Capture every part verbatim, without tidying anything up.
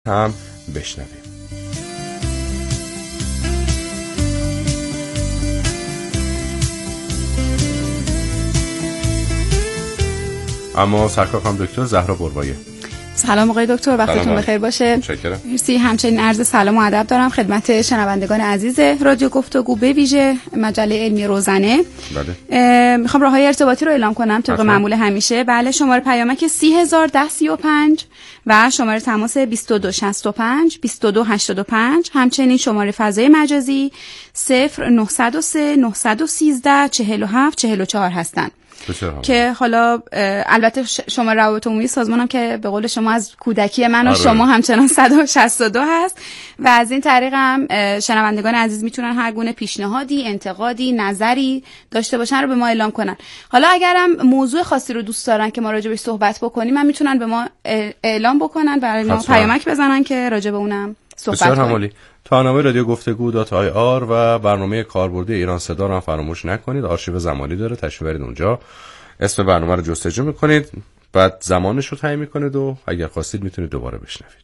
هم بشنویم. اما سرکار خانم دکتر زهرا بروایه. سلام آقای دکتر، وقتتون بخیر باشه. متشکرم. مرسی. همچنین عرض سلام و ادب دارم خدمت شنوندگان عزیز رادیو گفتگو به ویژه مجله علمی روزنه. بله. میخوام راههای ارتباطی رو اعلام کنم طبق معمول همیشه. بله، شماره پیامک سی هزار ده سی و پنج و شماره تماس بیست و دو شصت و پنج بیست و دو هشتاد و پنج، همچنین شماره فضای مجازی صفر نهصد و سه نهصد و سیزده چهل و هفت چهل و چهار هستند. که حالا البته شما روابط عمومی سازمانم که به قول شما از کودکی من و آره. شما همچنان صد و شصت و دو هست و از این طریق هم شنوندگان عزیز میتونن هر گونه پیشنهادی، انتقادی، نظری داشته باشن رو به ما اعلام کنن. حالا اگرم موضوع خاصی رو دوست دارن که ما راجع بهش صحبت بکنیم، من میتونن به ما اعلام بکنن، برای ما پیامک بزنن که راجع به اونم صحبت کنیم. تارنامه رادیو گفتگو دات آی آر و برنامه کاربردی ایران صدا رو هم فراموش نکنید. آرشیو زمانی داره، تشریف برید اونجا، اسم برنامه رو جستجو میکنید، بعد زمانش رو تعیین میکنید و اگر خواستید میتونید دوباره بشنوید.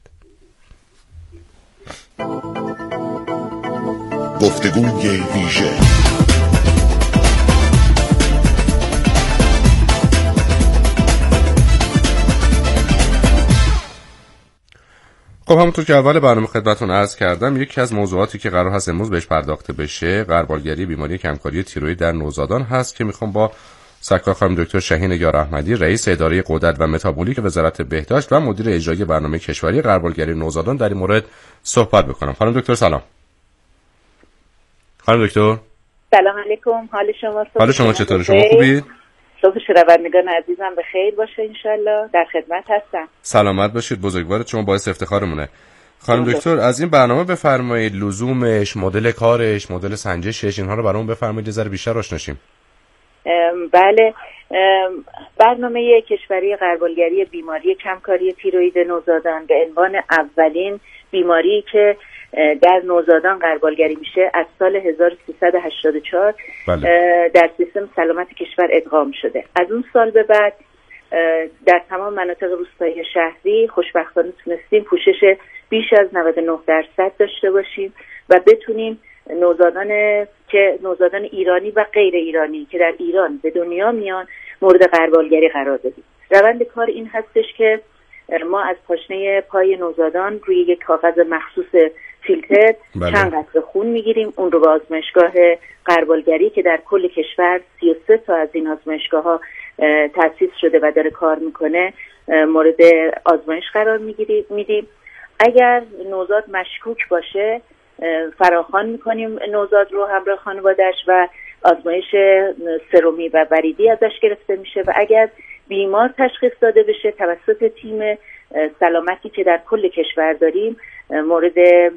گفتگوی ویژه. خب همونطور که اول برنامه خدمتتون عرض کردم، یکی از موضوعاتی که قرار هست امروز بهش پرداخته بشه غربالگری بیماری کمکاری تیروئید در نوزادان هست که میخوام با سرکار خانم دکتر شهین یاراحمدی، رئیس اداره غدد و متابولیک وزارت بهداشت و مدیر اجرایی برنامه کشوری غربالگری نوزادان در این مورد صحبت بکنم. خانم دکتر سلام. خانم دکتر سلام علیکم. حال شما؟ حال شما چطوره؟ شما خوبید؟ صبح شنوندگان عزیزم به خیر باشه انشالله. در خدمت هستم. سلامت باشید. بزرگوارت شما باعث افتخارمونه. خانم دکتر از این برنامه بفرمایید، لزومش، مدل کارش، مدل سنجشش، اینها رو برامون بفرمایید، یه ذره بیشتر آشناشیم. بله، برنامه کشوری غربالگری بیماری کمکاری تیروئید نوزادان به عنوان اولین بیماری که در نوزادان غربالگری میشه از سال هزار و سیصد و هشتاد و چهار بله. در سیستم سلامت کشور ادغام شده. از اون سال به بعد در تمام مناطق روستایی شهری خوشبختانه تونستیم پوشش بیش از نود و نه درصد داشته باشیم و بتونیم نوزادان که نوزادان ایرانی و غیر ایرانی که در ایران به دنیا میان مورد غربالگری قرار بدیم. روند کار این هستش که ما از پاشنه پای نوزادان روی یک کاغذ مخصوص فیلتر بله. چند قطره خون میگیریم، اون رو به آزمایشگاه غربالگری که در کل کشور سی و سه تا از این آزمایشگاه ها تأسیس شده و داره کار میکنه مورد آزمایش قرار میدیم. اگر نوزاد مشکوک باشه فراخوان میکنیم نوزاد رو همراه خانواده‌اش و آزمایش سرومی و وریدی ازش گرفته میشه و اگر بیمار تشخیص داده بشه توسط تیم سلامتی که در کل کشور داریم مورد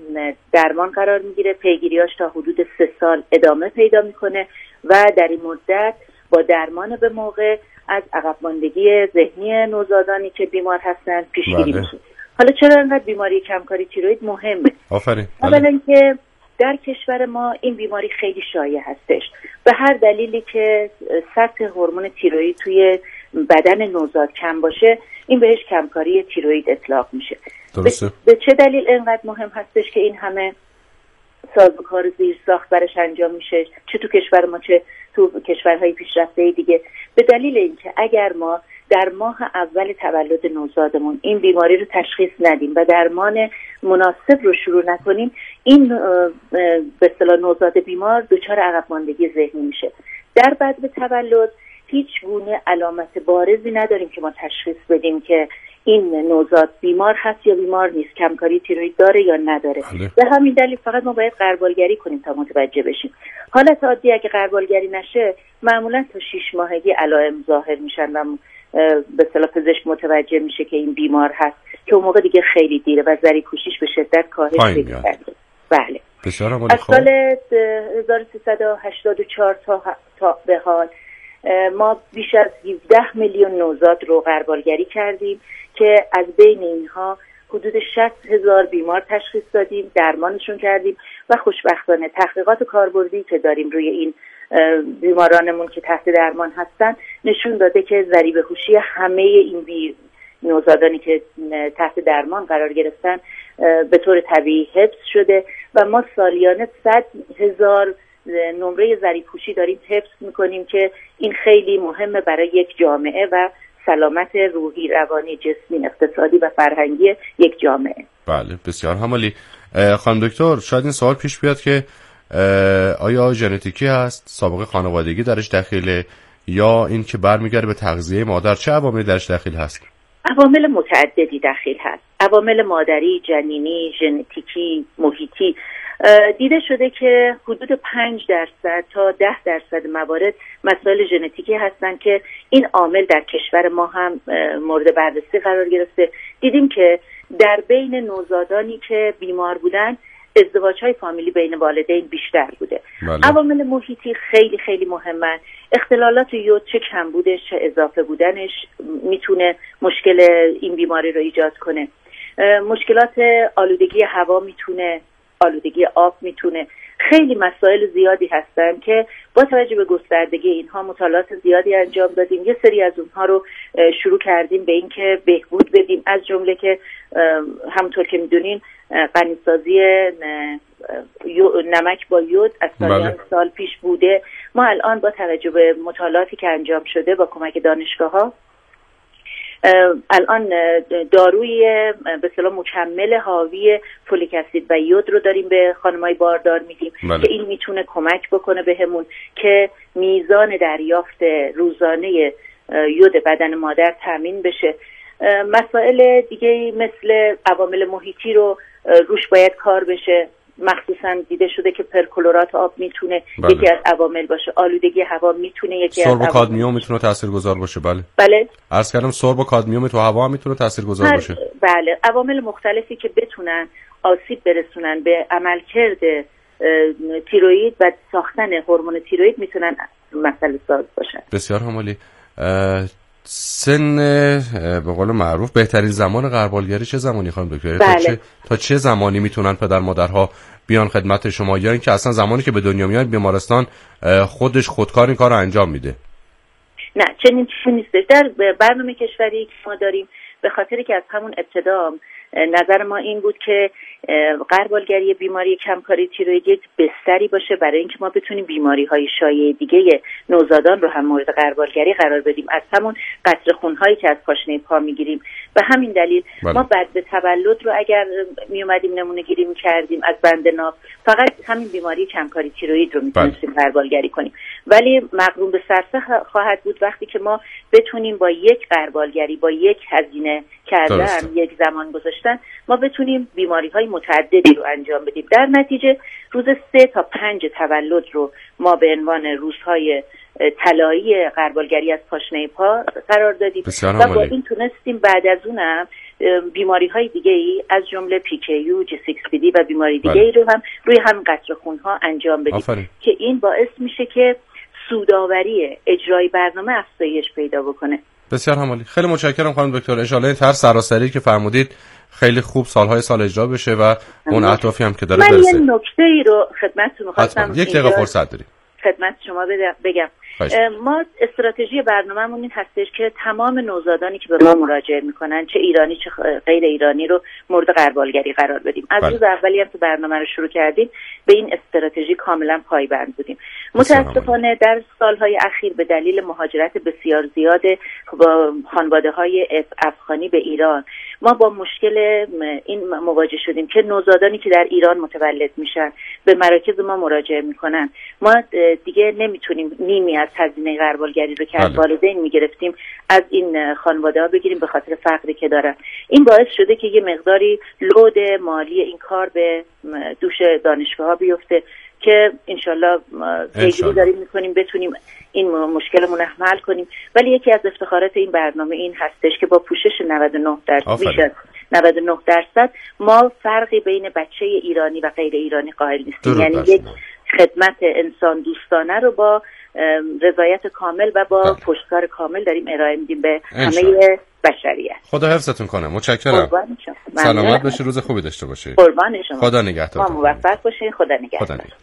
درمان قرار میگیره. پیگیریاش تا حدود سه سال ادامه پیدا میکنه و در این مدت با درمان به موقع از عقب ماندگی ذهنی نوزادانی که بیمار هستند پیشگیری میشه. حالا چرا اینقدر بیماری کمکاری تیروئید مهمه؟ آفرین. اولا که در کشور ما این بیماری خیلی شایع هستش. به هر دلیلی که سطح هورمون تیروئید توی بدن نوزاد کم باشه این بهش کمکاری تیروئید اطلاق میشه. درسته. به چه دلیل اینقدر مهم هستش که این همه سازوکار زیر ساخت برش انجام میشه، چه تو کشور ما چه تو کشورهای پیشرفته دیگه؟ به دلیل اینکه اگر ما در ماه اول تولد نوزادمون این بیماری رو تشخیص ندیم و درمان مناسب رو شروع نکنیم، این به اصطلاح نوزاد بیمار دچار عقب ماندگی ذهنی میشه. در بعد به تولد هیچ گونه علامت بارزی نداریم که ما تشخیص بدیم که این نوزاد بیمار هست یا بیمار نیست، کمکاری تیروئید داره یا نداره. به همین دلیل فقط ما باید غربالگری کنیم تا متوجه بشیم. حالت عادی اگه غربالگری نشه معمولا تا شش ماهگی علائم ظاهر میشن و به اصطلاح پزشک متوجه میشه که این بیمار هست که اون موقع دیگه خیلی دیره و ذری کوشش به شدت کاهش پیدا کرده. بله. از سال هزار و سیصد و هشتاد و چهار تا تا به حال ما بیش از هفده میلیون نوزاد رو غربالگری کردیم که از بین اینها حدود شصت هزار بیمار تشخیص دادیم، درمانشون کردیم و خوشبختانه تحقیقات کاربردی که داریم روی این بیمارانمون که تحت درمان هستن نشون داده که ضریب هوشی همه این بی نوزادانی که تحت درمان قرار گرفتن به طور طبیعی حفظ شده و ما سالیانه صد هزار نمره ذریع‌پوشی داریم حفظ میکنیم که این خیلی مهمه برای یک جامعه و سلامت روحی، روانی، جسمی، اقتصادی و فرهنگی یک جامعه. بله بسیار همالی. خانم دکتر شاید این سوال پیش بیاد که آیا ژنتیکی هست، سابقه خانوادگی درش دخیله یا این که برمیگرده به تغذیه مادر؟ چه عواملی درش دخیل هست؟ عوامل متعددی دخیل هست. عوامل مادری، جنینی، ژنتیکی، محیطی. دیده شده که حدود پنج درصد تا ده درصد موارد مسائل ژنتیکی هستن که این عامل در کشور ما هم مورد بررسی قرار گرفته. دیدیم که در بین نوزادانی که بیمار بودن ازدواج‌های فامیلی بین والدین بیشتر بوده. بله. عوامل محیطی خیلی خیلی مهمن. اختلالات یود چه کم بودش چه اضافه بودنش میتونه مشکل این بیماری رو ایجاد کنه. مشکلات آلودگی هوا میتونه، آلودگی آب میتونه، خیلی مسائل زیادی هستن که با توجه به گستردگی اینها مطالعات زیادی انجام دادیم. یه سری از اونها رو شروع کردیم به اینکه بهبود بدیم، از جمله که همونطور که میدونین غنیسازی نمک با یود از سالیان سال پیش بوده. ما الان با توجه به مطالعاتی که انجام شده با کمک دانشگاه‌ها الان داروی به اصطلاح مکمل حاوی فولیک اسید و یود رو داریم به خانم‌های باردار میدیم که این میتونه کمک بکنه بهمون که میزان دریافت روزانه یود بدن مادر تامین بشه. مسائل دیگه مثل عوامل محیطی رو روش باید کار بشه. مخصوصا دیده شده که پرکلورات آب میتونه بله. یکی از عوامل باشه. آلودگی هوا میتونه یکی از سرب کادمیوم میتونه تاثیرگذار باشه. بله بله عرض کردم سرب کادمیوم تو هوا هم میتونه تاثیرگذار باشه. بله عوامل مختلفی که بتونن آسیب برسونن به عملکرد تیروئید و ساختن هورمون تیروئید میتونن مسئله ساز باشن. بسیار همالی. سن به قول معروف بهترین زمان غربالگری چه زمانی خانم دکتر؟ بله. تا چه تا چه زمانی میتونن پدر مادرها بیان خدمت شما یا اینکه اصلا زمانی که به دنیا میاد بیمارستان خودش خودکار این کارو انجام میده؟ نه چنین چیزی نیست. در برنامه کشوری که ما داریم به خاطری که از همون ابتدا نظر ما این بود که غربالگری بیماری کمکاری تیروئید بستری باشه برای اینکه ما بتونیم بیماری‌های شایع دیگه نوزادان رو هم مورد غربالگری قرار بدیم، از همون قطره خون‌هایی که از پاشنه پا می‌گیریم. به همین دلیل بله. ما بعد به تولد رو اگر می اومدیم نمونه گیری می‌کردیم از بند ناف فقط همین بیماری کمکاری تیروئید رو می‌تونستیم بله. غربالگری کنیم، ولی مقرون به صرفه خواهد بود وقتی که ما بتونیم با یک غربالگری با یک هزینه کردن درسته. یک زمان گذاشتن ما بتونیم بیماری‌های متعددی رو انجام بدیم. در نتیجه روز سه تا پنج تولد رو ما به عنوان روزهای طلایی غربالگری از پاشنه پا قرار دادیم و با این تونستیم بعد از اونم بیماری‌های دیگه‌ای از جمله پی کی یو، جی سیکس پی دی و بیماری دیگه‌ای رو هم روی هم قطره خون‌ها انجام بدیم آفره. که این باعث میشه که سودآوری اجرای برنامه افزایش پیدا بکنه. بسیار همالی. خیلی متشکرم خانم دکتر. ان شاءالله این طرح سراسری که فرمودید خیلی خوب سالهای سال اجرا بشه و اون اهدافی هم که داره برسه. من یه نکته‌ای رو خدمتتون می‌خواستم یک دقیقه فرصت دارید. خدمت شما بگم. ما استراتژی برنامه‌مون این هستش که تمام نوزادانی که به ما مراجعه میکنن چه ایرانی چه غیر ایرانی رو مورد غربالگری قرار بدیم. از روز اولی هم که برنامه رو شروع کردیم به این استراتژی کاملا پایبند بودیم. متاسفانه در سالهای اخیر به دلیل مهاجرت بسیار زیاد با خانواده‌های افغانی به ایران ما با مشکل این مواجه شدیم که نوزادانی که در ایران متولد میشن به مراکز ما مراجعه میکنن. ما دیگه نمیتونیم نیمی از هزینه غربالگری رو که از والدین میگرفتیم از این خانواده ها بگیریم به خاطر فقری که دارن. این باعث شده که یه مقداری لود مالی این کار به دوش دانشگاه ها بیفته که انشالله پیگیری داریم میکنیم بتونیم این مشکلمون حل کنیم. ولی یکی از افتخارات این برنامه این هستش که با پوشش نود و نه درصد میشه نود و نه درصد ما فرقی بین بچه ایرانی و غیر ایرانی قائل نیستیم. یعنی یک خدمت انسان دوستانه رو با رضایت کامل و با پشتکار کامل داریم ارائه میدیم به همه بشریت. خدا حفظتون کنه. متشکرم. سلامت باشید. روز خوبی داشته باشید. قربان شما. خدا نگهدار. ما موفق باشید. خدا نگهدار. خدا نگهدار.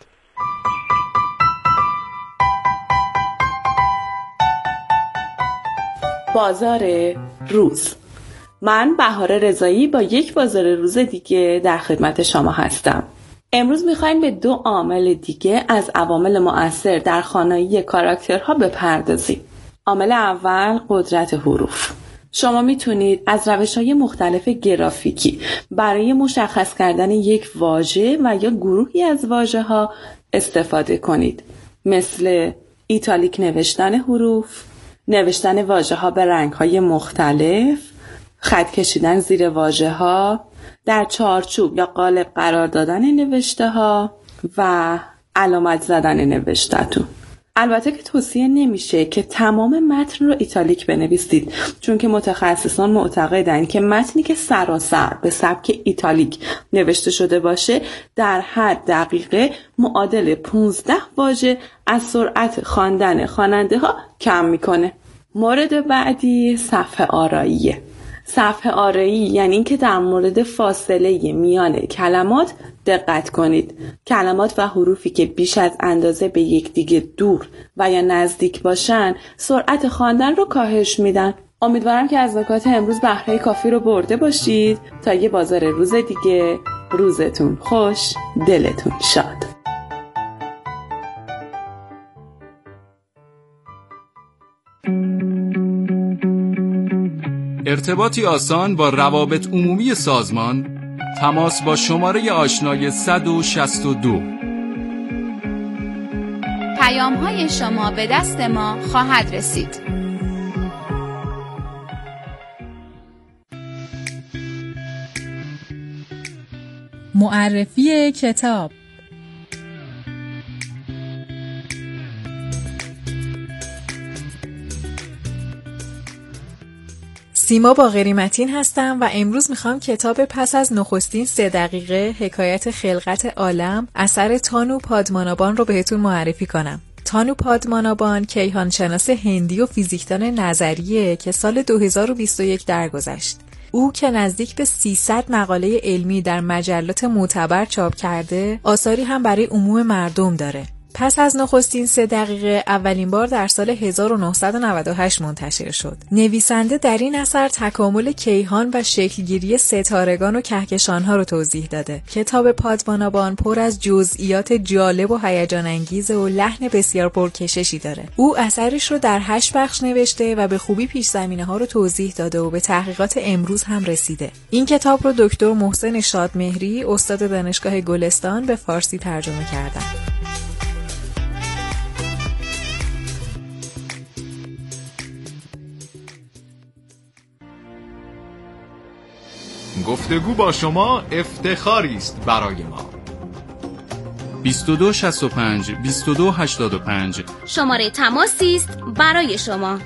بازار روز من بهار رضایی با یک بازار روز دیگه در خدمت شما هستم. امروز میخوایم به دو عامل دیگه از عوامل مؤثر در خوانایی کاراکترها بپردازیم. عامل اول قدرت حروف. شما میتونید از روش‌های مختلف گرافیکی برای مشخص کردن یک واژه و یا گروهی از واژه‌ها استفاده کنید، مثل ایتالیک نوشتن حروف، نوشتن واژه‌ها به رنگ‌های مختلف، خط کشیدن زیر واژه‌ها، در چارچوب یا قالب قرار دادن نوشته‌ها و علامت زدن نوشته‌تون. البته که توصیه نمیشه که تمام متن رو ایتالیک بنویسید، چون که متخصصان معتقدن که متنی که سراسر به سبک ایتالیک نوشته شده باشه در هر دقیقه معادل پانزده واژه از سرعت خواندن خواننده ها کم میکنه. مورد بعدی صفحه آراییه. صفحه آرایی یعنی این که در مورد فاصله میان کلمات دقت کنید. کلمات و حروفی که بیش از اندازه به یکدیگه دور و یا نزدیک باشن سرعت خواندن رو کاهش میدن. امیدوارم که از نکات امروز بهره کافی رو برده باشید. تا یه بازار روز دیگه، روزتون خوش، دلتون شاد. ارتباطی آسان با روابط عمومی سازمان. تماس با شماره آشنای صد و شصت و دو. پیام‌های شما به دست ما خواهد رسید. معرفی کتاب. سیما باقری متین هستم و امروز میخوام کتاب پس از نخستین سه دقیقه حکایت خلقت عالم اثر تانو پادمانابان رو بهتون معرفی کنم. تانو پادمانابان کیهانشناس هندی و فیزیکدان نظریه که سال دو هزار و بیست و یک درگذشت. او که نزدیک به سیصد مقاله علمی در مجلات معتبر چاپ کرده، آثاری هم برای عموم مردم داره. پس از نخستین سه دقیقه اولین بار در سال هزار و نهصد و نود و هشت منتشر شد. نویسنده در این اثر تکامل کیهان و شکلگیری ستارگان و کهکشان‌ها رو توضیح داده. کتاب پادمانابان پر از جزئیات جالب و هیجان انگیز و لحن بسیار پرکششی داره. او اثرش رو در هشت بخش نوشته و به خوبی پیش زمینه‌ها رو توضیح داده و به تحقیقات امروز هم رسیده. این کتاب رو دکتر محسن شادمهری، استاد دانشگاه گلستان، به فارسی ترجمه کردن. گفتگو با شما افتخاری است برای ما. بیست و دو شصت و پنج بیست و دو هشتاد و پنج شماره تماسی است برای شما.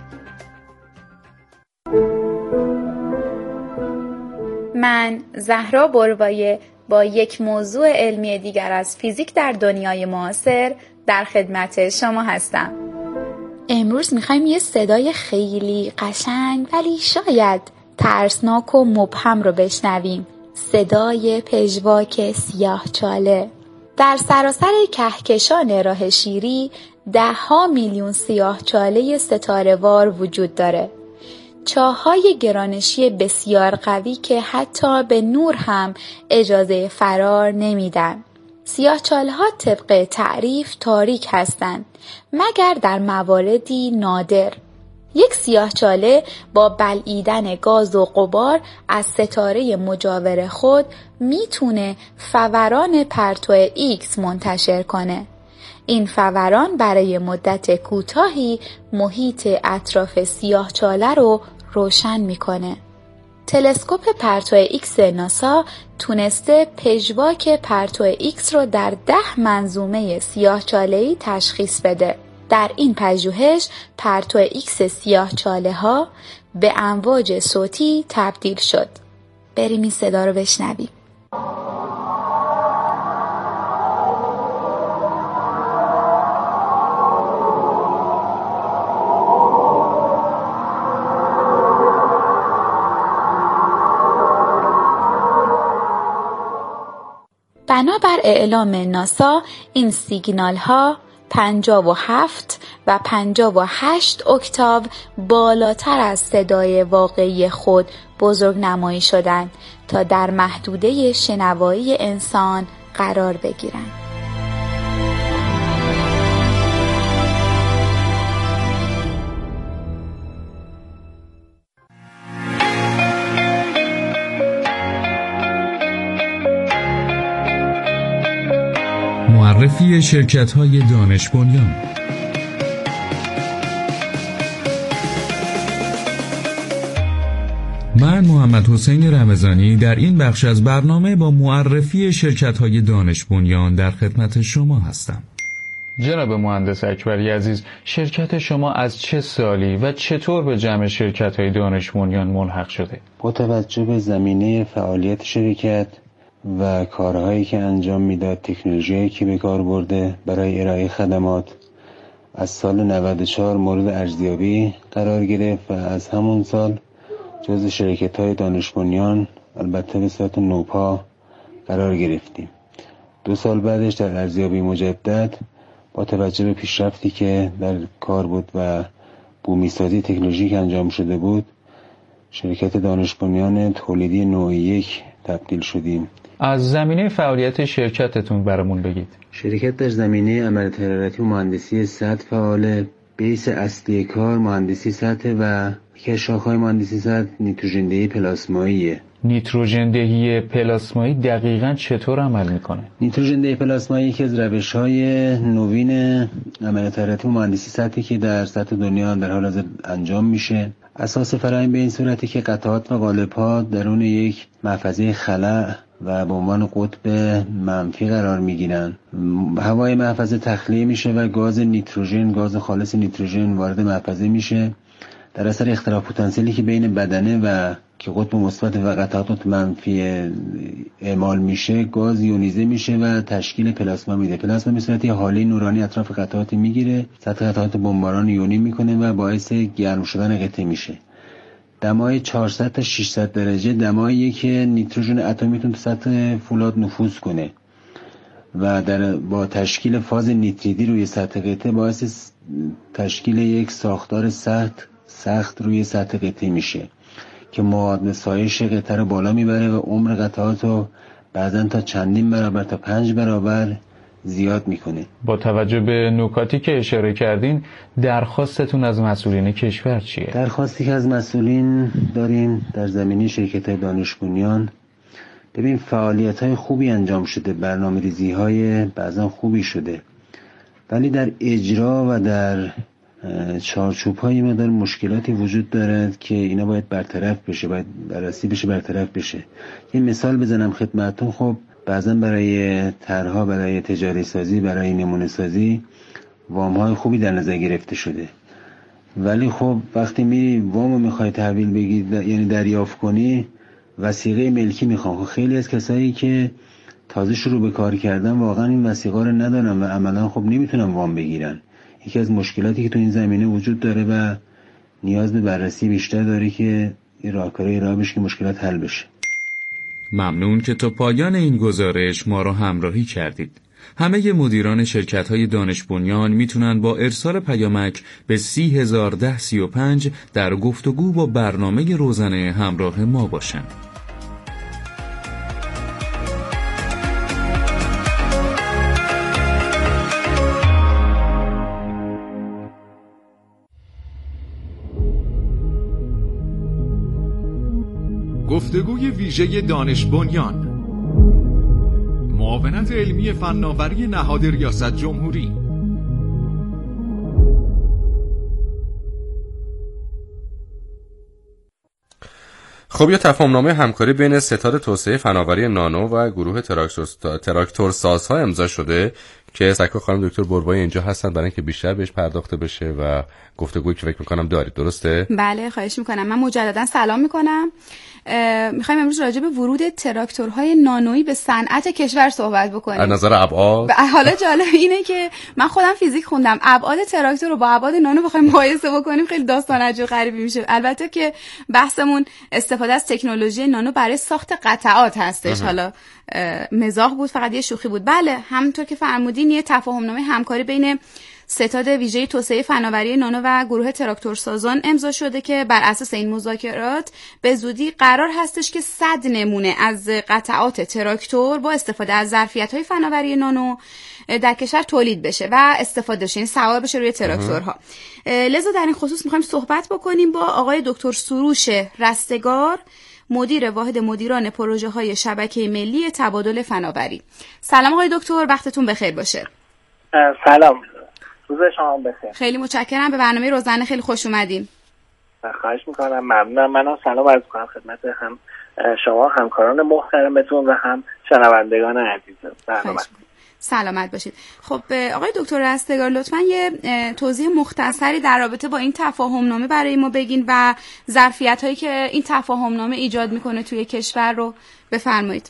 من زهرا بروایه با یک موضوع علمی دیگر از فیزیک در دنیای معاصر در خدمت شما هستم. امروز میخوایم یه صدای خیلی قشنگ ولی شاید ترسناک و مبهم رو بشنویم. صدای پژواک سیاهچاله. در سراسر کهکشان راه شیری ده ها میلیون سیاهچاله ستاره‌وار وجود داره. چاه‌های گرانشی بسیار قوی که حتی به نور هم اجازه فرار نمیدن. سیاهچاله‌ها طبق تعریف تاریک هستند مگر در مواردی نادر. یک سیاهچاله با بلعیدن گاز و غبار از ستاره مجاور خود میتونه فوران پرتو ایکس منتشر کنه. این فوران برای مدت کوتاهی محیط اطراف سیاهچاله رو روشن میکنه. تلسکوپ پرتو ایکس ناسا تونسته پژواک پرتو ایکس رو در ده منظومه سیاهچاله‌ای تشخیص بده. در این پژوهش پرتو ایکس سیاهچاله ها به امواج صوتی تبدیل شد. بریم این صدا رو بشنویم. بنابر اعلام ناسا این سیگنال ها پنجاه و هفت و پنجاه و هشت اکتاو بالاتر از صدای واقعی خود بزرگ نمایی شدند تا در محدوده شنوایی انسان قرار بگیرند. معرفی شرکت‌های دانش بنیان. من محمد حسین رمضانی در این بخش از برنامه با معرفی شرکت‌های دانش بنیان در خدمت شما هستم. جناب مهندس اکبری عزیز، شرکت شما از چه سالی و چطور به جمع شرکت‌های دانش بنیان ملحق شده؟ با توجه به زمینه فعالیت شرکت و کارهایی که انجام میداد، تکنولوژیایی که به کار برده برای ارائه خدمات، از سال نود و چهار مورد ارزیابی قرار گرفت و از همون سال جز شرکت‌های دانش بنیان البته به صورت نوپا قرار گرفتیم. دو سال بعدش در ارزیابی مجدد با توجه به پیشرفتی که در کار بود و بومی‌سازی تکنولوژیک انجام شده بود، شرکت دانش بنیان تولیدی نوع یک تبدیل شدیم. از زمینه فعالیت شرکتتون برامون بگید. شرکت در زمینه عملیات حرارتی و مهندسی سطح فعاله. بیس اصلی کار مهندسی سطح و یکی از شاخه‌های مهندسی سطح نیتروژن دهی پلاسماییه. نیتروژن دهی پلاسمایی دقیقاً چطور عمل میکنه؟ نیتروژن دهی پلاسمایی یکی از روش‌های نوین عملیات حرارتی و مهندسی سطحی که در سطح دنیا در حال حاضر انجام میشه. اساس فرآیند به این صورتی که قطعات و قالب‌ها درون یک محفظه خلأ و به عنوان قطب منفی قرار میگیرن. هوای محفظه تخلیه میشه و گاز نیتروژن، گاز خالص نیتروژن وارد محفظه میشه. در اثر اختلاف پتانسیلی که بین بدنه و که قطب مثبت و قطعات منفی اعمال میشه، گاز یونیزه میشه و تشکیل پلاسما میده. پلاسما به صورت حاله نورانی اطراف قطعات میگیره، سطح قطعات بمباران یونی میکنه و باعث گرم شدن قطعه میشه. دمای چهارصد تا ششصد درجه دماییه که نیتروژن اتمی میتونه تو سطح فولاد نفوذ کنه و در با تشکیل فاز نیتریدی روی سطح قطعه باعث تشکیل یک ساختار سخت سخت روی سطح قطعه میشه که مواد سایش قطعه رو بالا میبره و عمر قطعات رو بعضن تا چندین برابر تا پنج برابر زیاد میکنه. با توجه به نکاتی که اشاره کردین، درخواستتون از مسئولین کشور چیه؟ درخواستی که از مسئولین داریم در زمینه شرکت‌های دانش بنیان، ببین فعالیت‌های خوبی انجام شده، برنامه‌ریزی‌های بعضا خوبی شده، ولی در اجرا و در چارچوب‌های مقدار مشکلاتی وجود دارد که اینا باید برطرف بشه، باید بررسی بشه، برطرف بشه. یه مثال بزنم خدمتتون. خب بعضا برای طرح‌ها، برای تجاری سازی، برای نمونه سازی وام‌های خوبی در نظر گرفته شده، ولی خب وقتی میری وامو میخوای تحویل بگیری، یعنی دریافت کنی، وثیقه ملکی میخوان. خیلی از کسایی که تازه شروع به کار کردن واقعا این وثیقه رو ندارن و عملا خب نمیتونن وام بگیرن. یکی از مشکلاتی که تو این زمینه وجود داره و نیاز به بررسی بیشتر داره که این راهکارهای ارائه بشه که مشکلات حل بشه. ممنون که تا پایان این گزارش ما را همراهی کردید. همه مدیران شرکت‌های دانش بنیان میتونن با ارسال پیامک به سی هزار ده سی و پنج در گفتگو با برنامه روزانه همراه ما باشن. گفتگوی ویژه دانش بنیان، معاونت علمی فناوری نهاد ریاست جمهوری. خب یه تفاهمنامه همکاری بین ستاد توسعه فناوری نانو و گروه تراکتورسازها امضا شده که سکو خانم دکتر بربایی اینجا هستن برای اینکه بیشتر بهش پرداخته بشه و گفتگویی که فکر می‌کنم دارید. درسته؟ بله خواهش می‌کنم. من مجددا سلام می‌کنم. می‌خوایم امروز راجع به ورود تراکتورهای نانویی به صنعت کشور صحبت بکنیم. از نظر ابعاد. حالا جالب اینه که من خودم فیزیک خوندم. ابعاد تراکتور رو با ابعاد نانو بخوایم مقایسه بکنیم خیلی داستان عجیب غریبی میشه. البته که بحثمون استفاده از تکنولوژی نانو برای ساخت قطعات هستش. حالا مزاح بود، فقط یه شوخی بود. بله همونطور که فرمودین یه تفاهمنامه همکاری بین ستاد ویژه توسعه فناوری نانو و گروه تراکتورسازان امضا شده که بر اساس این مذاکرات به زودی قرار هستش که صد نمونه از قطعات تراکتور با استفاده از ظرفیت‌های فناوری نانو در کشور تولید بشه و استفاده بشه، یعنی سوار بشه روی تراکتورها. لذا در این خصوص می‌خوایم صحبت بکنیم با آقای دکتر سروش رستگار، مدیر واحد مدیران پروژه های شبکه ملی تبادل فناوری. سلام آقای دکتر، وقتتون بخیر باشه. سلام، روز شما بخیر. خیلی متشکرم، به برنامه روزانه خیلی خوش اومدین. خواهش میکنم، ممنونم. منم سلام عرض کنم خدمت هم شما همکاران محترمتون و هم شنوندگان عزیز برنامه. سلامت باشید. خب آقای دکتر رستگار، لطفاً یه توضیح مختصری در رابطه با این تفاهم نامه برای ما بگین و ظرفیت هایی که این تفاهم نامه ایجاد میکنه توی کشور رو بفرمایید.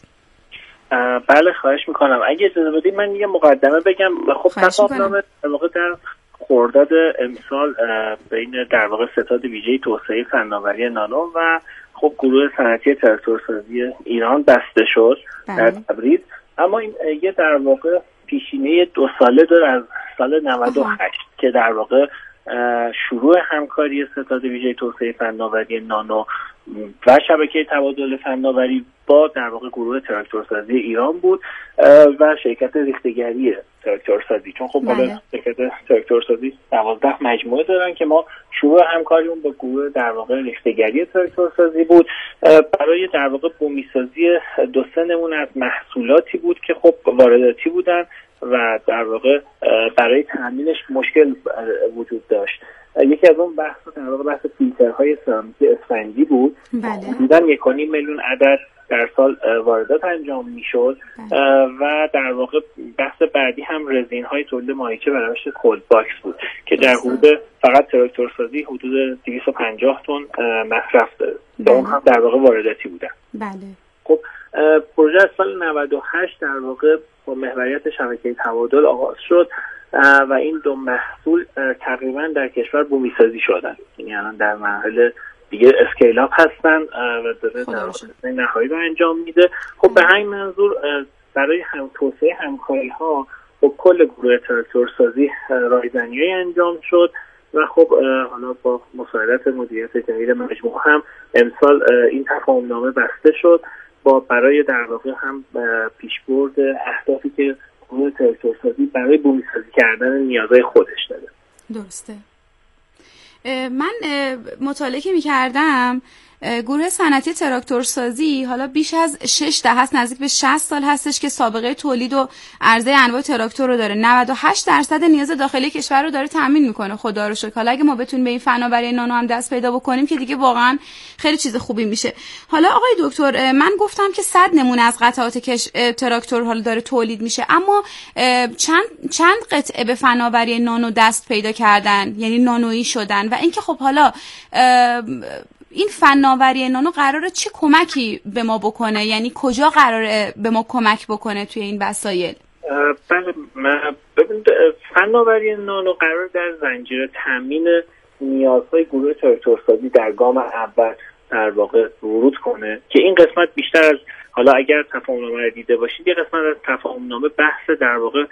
بله خواهش میکنم. اگه اجازه بدید من یه مقدمه بگم. خب تفاهم نامه در واقع در خرداد امسال بین در واقع ستاد ویژه توسعه فناوری نانو و خب گروه صنعتی تراکتورسازی ایران بسته شد در تبریز. اما این یه در واقع پیشینه دو ساله داره از سال نود و هشت که در واقع شروع همکاری ستاد ویژه توسعه فناوری نانو و شبکه تبادل فناوری با در واقع گروه تراکتورسازی ایران بود و شرکت ریخته‌گری تراکتورسازی، چون خب حالا شرکت تراکتورسازی دوازده مجموعه دارن که ما شروع همکاریمون با گروه در واقع ریخته‌گری تراکتورسازی بود برای در واقع بومی‌سازی دو سه نمونه از محصولاتی بود که خب وارداتی بودن و در واقع برای تامینش مشکل وجود داشت. یکی از اون بحث در واقع بحث فیلترهای سرامیکی اسفنجی بود. حدوداً یک و نیم میلیون عدد در سال واردات انجام میشد و در واقع بحث بعدی هم رزین های تولید ماهیچه و روش کولد باکس بود که در حدود فقط تراکتورسازی حدود دویست و پنجاه تن مصرف داره. اون هم در واقع وارداتی بودن. بله. خب پروژه از سال نود و هشت در واقع با محوریت شبکه تبادل آغاز شد و این دو محصول تقریبا در کشور بومی‌سازی شدن، یعنی الان در مرحله دیگه اسکیل اپ هستن و داره در واقع نهایی رو انجام میده. خب به همین منظور برای هم توسعه همکاری ها با کل گروه تراکتورسازی رایزنی‌های انجام شد و خب حالا با مساعدت مدیریت جدید مجموعه هم امسال این تفاهم نامه بسته شد با برای در واقع هم پیشبرد اهدافی که گروه تراکتورسازی برای بومی‌سازی کردن نیازهای خودش داره. درسته. من مطالعه که می‌کردم گروه صنعتی تراکتورسازی حالا بیش از شش دهه است، نزدیک به شصت سال هستش که سابقه تولید و عرضه انواع تراکتور رو داره. نود و هشت درصد نیاز داخلی کشور رو داره تامین میکنه. خدا رو شکر. حالا اگه ما بتونیم به این فناوری نانو هم دست پیدا بکنیم که دیگه واقعا خیلی چیز خوبی میشه. حالا آقای دکتر، من گفتم که صد نمونه از قطعات کش... تراکتور حالا داره تولید میشه، اما چند چند قطعه به فناوری نانو دست پیدا کردن، یعنی نانویی شدن، و اینکه خب حالا این فناوری نانو قراره چه کمکی به ما بکنه، یعنی کجا قراره به ما کمک بکنه توی این وسایل؟ بله، ببینید فناوری نانو قرار در زنجیره تامین نیازهای گروه تراکتورسازی در گام اول در واقع ورود کنه که این قسمت بیشتر از حالا اگر تفاهم‌نامه رو دیده باشید یه قسمت از تفاهم‌نامه بحث در واقع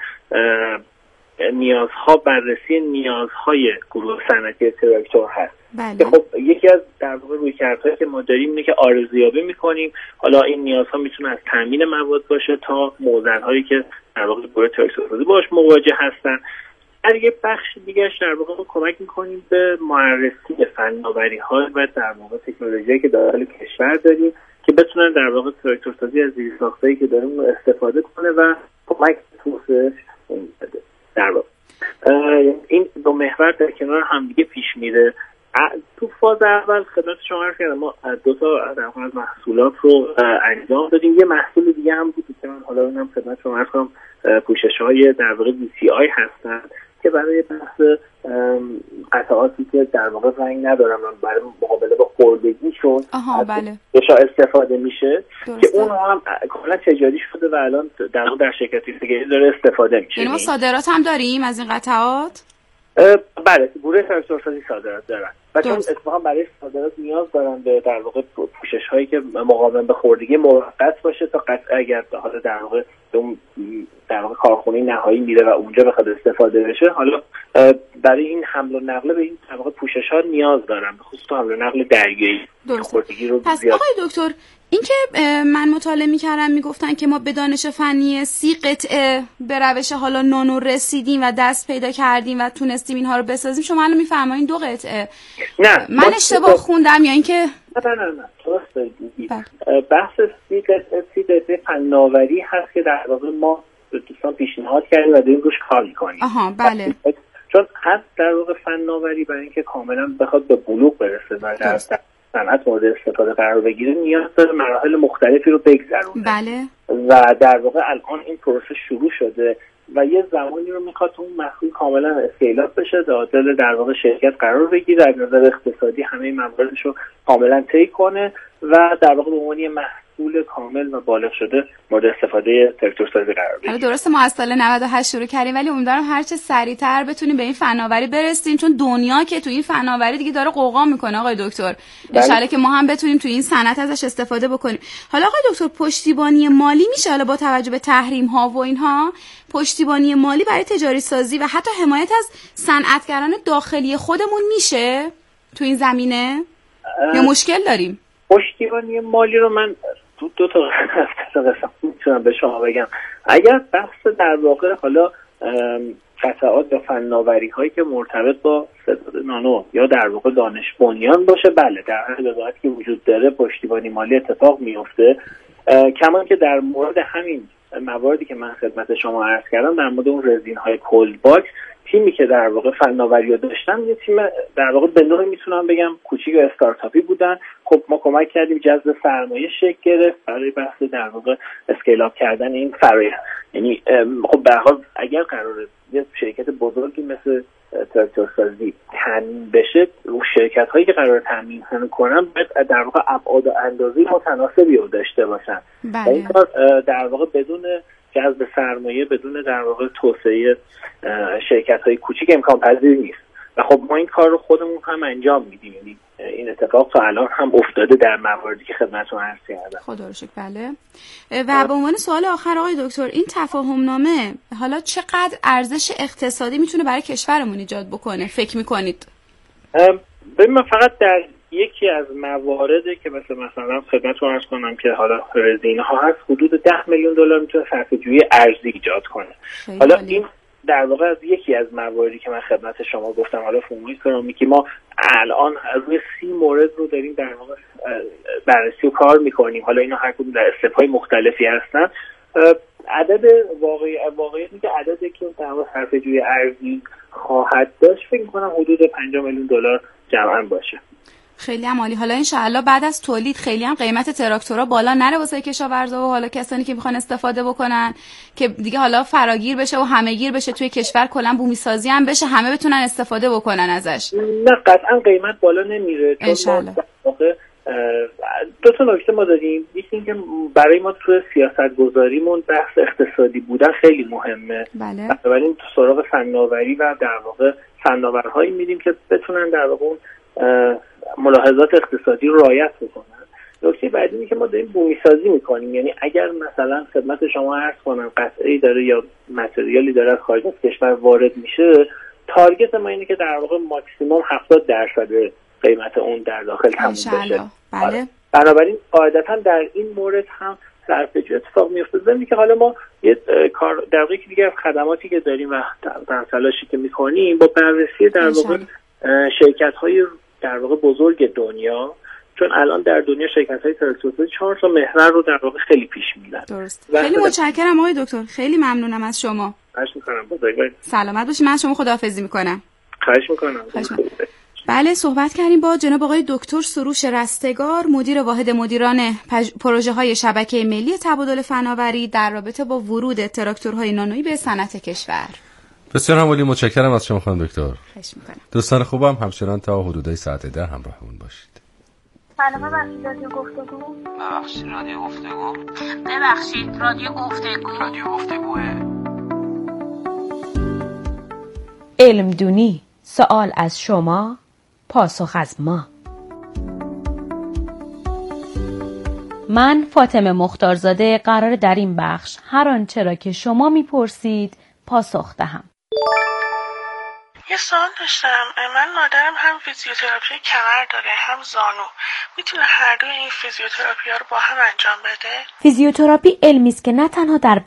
نیازها، بررسی نیازهای گروه صنعتی تراکتور هست. بله. خب یکی از در واقع رویکردهایی که ما داریم اینه که آرزویابی میکنیم. حالا این نیازها میتونه از تامین مواد باشه تا معضل‌هایی که در واقع گروه تراکتورسازی باهاش مواجه هستن. در یک بخش دیگه‌اش در واقع ما کمک میکنیم به معرفی فناوری‌ها و در واقع تکنولوژی‌هایی که داخل کشور داریم که بتونن در واقع تراکتورسازی از زیرساختایی که داریم رو استفاده کنه و کمک توسعه‌اش بده. در واقع این دو محور در کنار هم دیگه پیش میره. تو فاز اول خدمت شما عرض کردم ما دو تا در واقع محصولات رو انجام دادیم. یه محصول دیگه هم بود که من حالا اونم خدمت شما عرض کنم، پوشش‌های در واقع وی سی آی هستن که برای بحث قطعاتی که در واقع رنگ ندارن برای مقابله با خوردگیشون بله. استفاده میشه درسته. که اون هم کاملا تجاری شده و الان در واقع در شرکت ریخته‌گری داره استفاده میشه. یعنی ما صادرات هم داریم از این قطعات؟ بله، گروه تراکتورسازی صادرات دارن. و چون اتفاقا برای صادرات نیاز دارن به در واقع پوشش هایی که مقاوم به خوردگی موقت باشه تا قطع اگر حالا در واقع اون در واقع کارخونه نهایی میره و اونجا بخواد استفاده بشه، حالا برای این حمل و نقل به این در واقع پوشش ها نیاز دارن، به خصوص حمل و نقل دریایی خوردگی رو پس زیاد. آقای دکتر این که من مطالعه می‌کردم میگفتن که ما به دانش فنی سی قطعه به روش حالا نانو رسیدیم و دست پیدا کردیم و تونستیم اینها رو بسازیم، شما الان میفرمایید دو قطعه. نه من اشتباه خوندم یا اینکه نه نه نه درست میگید. بحث سی قطعه سی قطعه فناوری هست که در واقع ما به دوستان پیشنهاد کردیم و داریم روش کار می‌کنیم. آها بله. چون هست در واقع فناوری برای اینکه کاملا بخواد به بلوغ برسه و در صنعت مورد استفاده قرار بگیره نیاز داره مراحل مختلفی رو بگذرونه. بله. و در واقع الان این پروسه شروع شده و یه زمانی رو میخواد اون محصول کاملا اسکیل‌اپ بشه، داخل در واقع شرکت قرار بگیره، از نظر اقتصادی همه مواردش رو کاملا طی کنه و در واقع به عنوان محصول کامل و بالغ شده مورد استفاده تراکتورسازی قرار بگیره. حالا درسته ما از سال نود و هشت شروع کردیم ولی امیدوارم هر چه سریعتر بتونیم به این فناوری برسیم، چون دنیا که تو این فناوری دیگه داره قوقا میکنه آقای دکتر. ان شاءالله که ما هم بتونیم تو این صنعت ازش استفاده بکنیم. حالا آقای دکتر پشتیبانی مالی میشه حالا با توجه به تحریم ها و اینها، پشتیبانی مالی برای تجاری سازی و حتی حمایت از صنعتگران داخلی خودمون میشه تو این زمینه یا مشکل داریم؟ پشتیبانی مالی رو من دو, دو تا قسم میتونم به شما بگم. اگر بحث در واقع حالا قطعات و فناوری هایی که مرتبط با ستاد نانو یا در واقع دانش بنیان باشه، بله در هر وضعیتی که وجود داره پشتیبانی مالی اتفاق میفته. کما که در مورد همین مواردی که من خدمت شما عرض کردم، در مورد اون رزین های کولد باکس، تیمی که در واقع فناوری رو داشتن یه تیم در واقع به نوعی میتونم بگم کوچیک و استارتاپی بودن. خب ما کمک کردیم جذب سرمایه شکل گرفت برای بحث در واقع اسکیل اپ کردن این فرآیند. یعنی خب به هر حال اگر قراره یه شرکت بزرگی مثل تراکتورسازی تامین بشه، اون شرکت هایی که قراره تامین کنن باید در واقع ابعاد و اندازه متناسبی رو داشته باشن. بله. این کار در واقع بدون جذب سرمایه، بدون در واقع توسعه شرکت های کوچیک امکان پذیر نیست و خب ما این کار رو خودمون هم انجام میدیم. یعنی این اتفاق تا الان هم افتاده در مواردی که خدمتتون عرض کردم. خدا رو شکر. بله. و به عنوان سوال آخر آقای دکتر، این تفاهم نامه حالا چقدر ارزش اقتصادی میتونه برای کشورمون ایجاد بکنه فکر میکنید؟ ببین من فقط در یکی از مواردی که مثلا مثلا خدمتتون عرض کنم که حالا رزینه ها هست، حدود ده میلیون دلار میتونه صرفه‌جویی ارزی ایجاد کنه. حالا حالی. این در واقع از یکی از مواردی که من خدمت شما گفتم، حالا فهومی سرامیکی ما الان روی سی مورد رو داریم در واقع بررسی و کار میکنیم. حالا اینا هر کدوم در استپ‌های مختلفی هستن. عدد واقعی واقعی میگه عددی که در واقع صرفه‌جویی ارزی خواهد داشت فکر می‌کنم حدود پنجاه میلیون دلار جمعاً باشه. خیلی هم عالی. حالا انشاءالله بعد از تولید خیلی هم قیمت تراکتورها بالا نره واسه کشاورزا و حالا کسانی که میخوان استفاده بکنن که دیگه حالا فراگیر بشه و همه‌گیر بشه توی کشور، کلا بومی سازی هم بشه، همه بتونن استفاده بکنن ازش. نه قطعا قیمت بالا نمیره، چون ما در واقع دو تا نکته ما داریم. یکی اینکه برای ما توی سیاست گذاریمون بحث اقتصادی بودن خیلی مهمه. بله. بنابراین تو سراغ فناوری و در واقع فناورهایی میریم که بتونن در واقع ملاحظات اقتصادی رو رعایت بکنن. نکته بعدی اینه که ما داریم بومی سازی میکنیم. یعنی اگر مثلا خدمت شما عرض کنم قطعه‌ای داره یا متریالی داره از خارج از کشور وارد میشه، تارگت ما اینه که در واقع ماکسیمم هفتاد درصد قیمت اون در داخل تموم بشه. بله. بنابراین قاعدتا در این مورد هم صرفه‌جویی اتفاق میفته. زمینی که حالا ما یه کار در واقع دیگه از خدماتی که داریم و در تلاشی که میکنیم با بررسی در واقع شرکت‌های در واقع بزرگ دنیا، چون الان در دنیا شرکت‌های تراکتورسازی چهار تا محور رو در واقع خیلی پیش می‌برن. درست. خیلی متشکرم آقای دکتر، خیلی ممنونم از شما. خواهش می‌کنم. بزرگوار. سلامت باشید. من شما خداحافظی می‌کنم. خواهش می‌کنم. بله، صحبت کردیم با جناب آقای دکتر سروش رستگار، مدیر واحد مدیران پج... پروژه های شبکه ملی تبادل فناوری در رابطه با ورود تراکتورهای نانویی به صنعت کشور. بسیار هم ولی متشکرم از شما خانم دکتر. خواهش می‌کنم. دوستان خوبم همچنان تا حدودای ساعت ده همراهمون باشید. سلام، ببخشید رادیو گفتگو. ببخشید رادیو گفتگو. ببخشید رادیو گفتگو. رادیو گفتگوه. علم دونی، سوال از شما، پاسخ از ما. من فاطمه مختارزاده قرار در این بخش هر آنچه را که شما میپرسید پاسخ دهم. یه سوال داشتم. من مادرم هم فیزیوتراپی کمر داره هم زانو. میتونه هر دو این فیزیوتراپی ها رو با هم انجام بده؟ فیزیوتراپی علمی است که نه تنها در